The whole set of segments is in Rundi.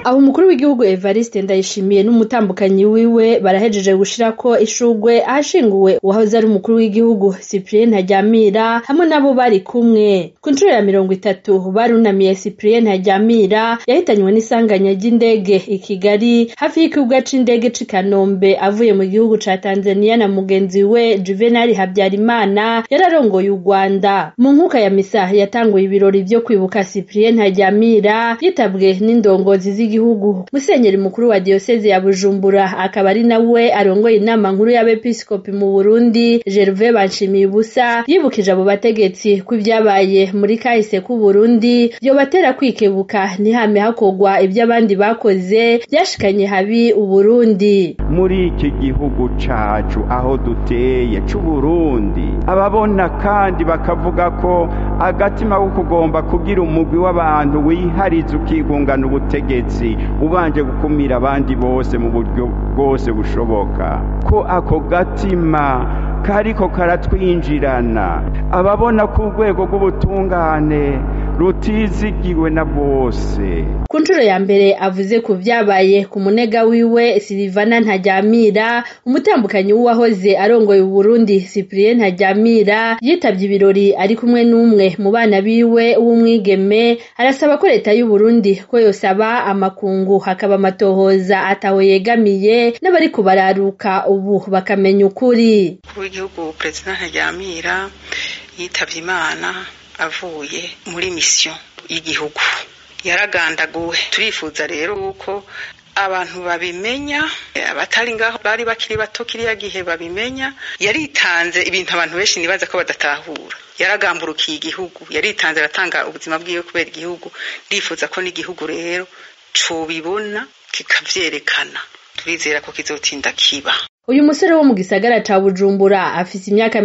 Abo umukuru w'igihugu Evariste Ndayishimiye n'umutambukanyi wiwe barahejeje gushirako ishurwe ahashinguwe uwahoze ari umukuru w'igihugu Cyprien Ntaryamira hamwe nabo bari kumwe. Ku ncuro ya 30 barunamiye Cyprien Ntaryamira yahitanywe n'isanganya ry'indege i Kigali hafi y'ikibuga c'indege c'i Kanombe avuye mu gihugu ca Tanzania na mugenzi we Juvenal Habyarimana yararongoye u Rwanda. Mu nkuka ya misa yatanguye ibirori vyo kwibuka Cyprien Ntaryamira yitabwe n'indongozi z'igihugu. Musenyeri mukuru wa diocese ya Bujumbura akaba ari nawe arongoye inama nkuru y'abepiskopi mu Burundi Gervais Banshimiye-Ubusa yibukije abo bategetsi ko ivyabaye muri kahise ku Burundi byo batera kwikebuka ntihame hakogwa ivyo abandi bakoze byashikanye habi u Burundi. Muri iki gihugu cacu aho duteye c'u Burundi ababona kandi bakavuga ko agatima ko kugomba kugira umugwi w'abantu wihariza ukigungana ubutegetsi ubanje gukumira abandi bose mu buryo bwose bushoboka, ko ako gatima kariko karatwinjirana. Ababona ku rwego rw'ubutungane rutizigiwe na bose. Ku ncuro ya mbere avuze ku vyabaye ku munega wiwe Silvana Ntaryamira, umutambukanyi w'uwahoze arongoye u Burundi Cyprien Ntaryamira yitavye ibirori ari kumwe n'umwe mu bana biwe w'umwigeme. Arasaba ko leta y'u Burundi ko yosaba amakungu hakaba amatohoza ataho yegamiye n'abari kubararuka ubu bakamenya ukuri. W'igihugu President Ntaryamira yitavye Imana avuye muri mission y'igihugu, yaragandaguwe. Turifuza rero uko abantu babimenya, abatari ngaho bari bakiri bato kiriya gihe babimenya. Yaritanze ibintu abantu benshi nibaza ko badatahura. Yaragamburukiye igihugu, yaritanze aratanga ubuzima bwiwe kubera igihugu. Ndifuza ko n'igihugu rero cobibona kikavyerekana. Turizera ko kizotinda kiba. Uyu musore wo mu gisagara ca Bujumbura afise imyaka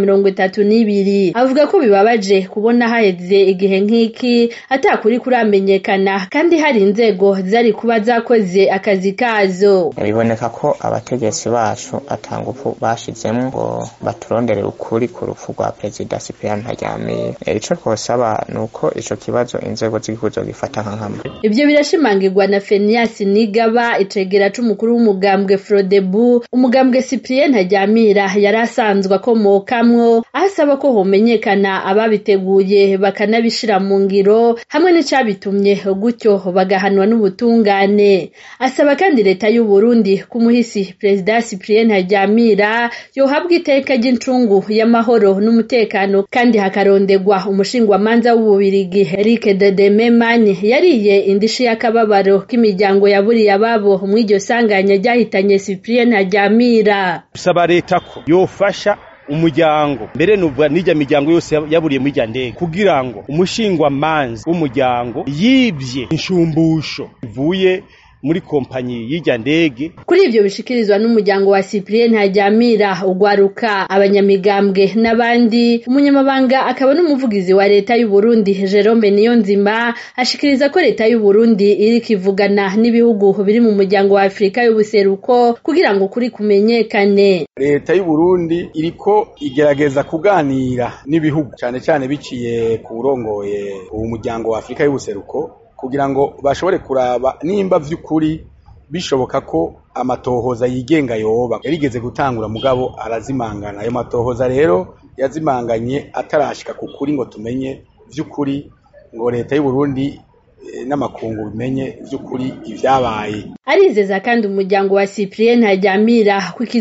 32 avuga ko bibabaje kubona haheze igihe nk'iki atakuri kuramenyekana kandi hari inzego zari kuba zakoze akazi kazo. Biboneka ko abategetsi bacu atangufu bashizemo ngo baturondere ukuri ku rupfu rwa President Cyprien Ntaryamira. Ico twosaba nuko ico kibazo inzego z'igihugu gifata nkama. Ivyo birashimangirwa na Fenias Nigaba icegera c'umukuru w'umugambwe Frodebu. Umugambwe Cyprien Ntaryamira yarasanzwe akomokamwo, asaba ko homenyekana ababiteguye bakanabishira mu ngiro hamwe n'icabitumye gutyo bagahanwa n'ubutungane. Asaba kandi leta y'u Burundi kumuhisi President Cyprien Ntaryamira yohabwa iteka ry'incungu y'amahoro n'umutekano kandi hakarondegwa umushingwamanza w'Ububirigi Eric Dedememani yariye indishi y'akababaro k'imiryango yaburiye ababo mu iryo sanganya ryahitanye Cyprien Ntaryamira. Saba leta ko yofasha umuryango mbere n'ubwa n'ijya miryango yose yaburiye muri rya ndege kugira ngo umushingwa manzi w'umuryango yibye inshumbusho ivuye muri kompanyi y'ijya ndege. Kuri ivyo bishikirizwa n'umuryango wa Cyprien Ntaryamira ugwaruka abanyamigambwe n'abandi, umunyamabanga akaba n'umuvugizi wa leta y'u Burundi Jerome Niyonzima ashikiriza ko leta y'u Burundi iri kivugana n'ibihugu biri mu muryango wa Afrika y'ubuseruko kugira ngo kuri kumenyekane. Leta y'u Burundi iriko igerageza kuganira n'ibihugu cyane biciye ku burongoye uwo muryango wa Afrika y'ubuseruko kugira ngo bashobore kuraba nimba vy'ukuri bishoboka ko amatohoza yigenga yoba. Yarigeze gutangura mugabo arazimangana. Ayo matohoza rero yazimanganye atarashika ku kuri ngo tumenye vy'ukuri, ngo leta y'u Burundi n'amakungu bimenye vy'ukuri ivyabaye. Arizeza kandi umuryango wa Cyprien Ntaryamira ko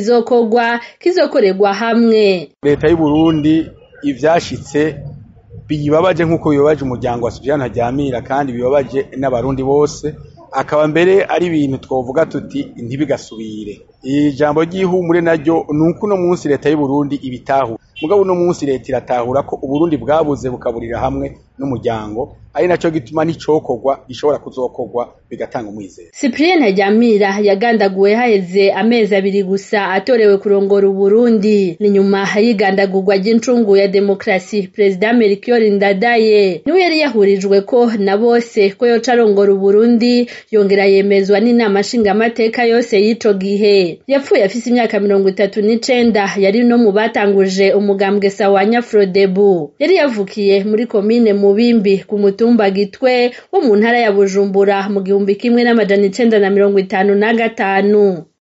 kizokorerwa hamwe. Leta y'u Burundi ivyashitse bibabaje nk'uko bibabaje umuryango wa Cyprien Ntaryamira kandi bibabaje n'abarundi bose, akaba mbere ari ibintu twovuga tuti ntibigasubire. Ijambo ry'ihumure naryo nuko no munsi leta y'u Burundi ibitahu mugabo no munsi leta iratahura ko Uburundi bwabuze bukaburira hamwe n'umuryango, ari naco gituma n'icokorwa gishobora kuzokorwa bigatanga umwizero. Cyprien Ntaryamira yagandaguwe haheze amezi 2 gusa atorewe kurongora Uburundi. Ni nyuma y'igandagurwa ry'incungu ya demokrasi President Melchior Ndadaye niwe yari yahurijwe ko na bose ko yoca arongora Uburundi, yongera yemezwa n'inama nshingamateka yose y'ico gihe. yapfuye afise imyaka 39 yari no mu batanguje umugambwe Sawanya Frodebu. Yari yavukiye muri komine Mubimbi ku mutumba Gitwe wo mu ntara ya Bujumbura mu 1955.